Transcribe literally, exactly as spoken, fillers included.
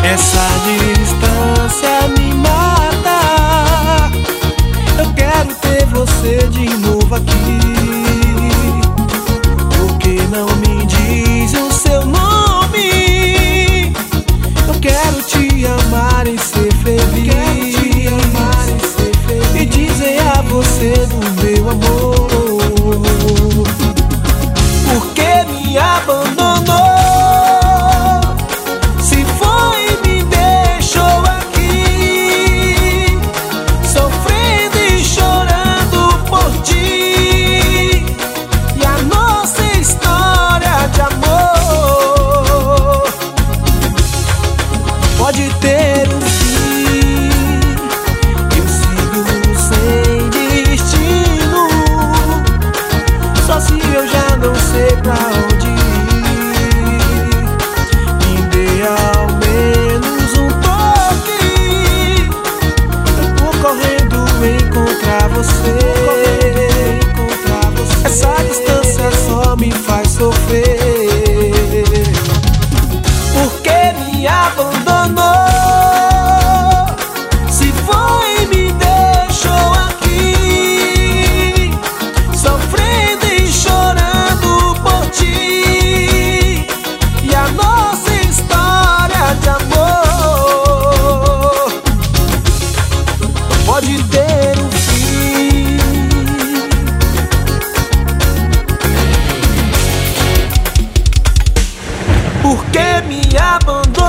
Essa distância me mata. Eu quero ter você de novo aqui. Por que não me diz o seu nome? Eu quero te amar e ser feliz. Quero te amar e ser feliz. E dizer a você do meu amor. Por que me abandonou? Pode ter um fim, eu sigo sem destino. Só se eu já não sei pra onde ir, me dê ao menos um toque. Eu vou correndo encontrar você. Essa distância só me faz sofrer. Por que me abandonou? Se foi, me deixou aqui, sofrendo e chorando por ti. E a nossa história de amor pode ter um fim. Por que me abandonou?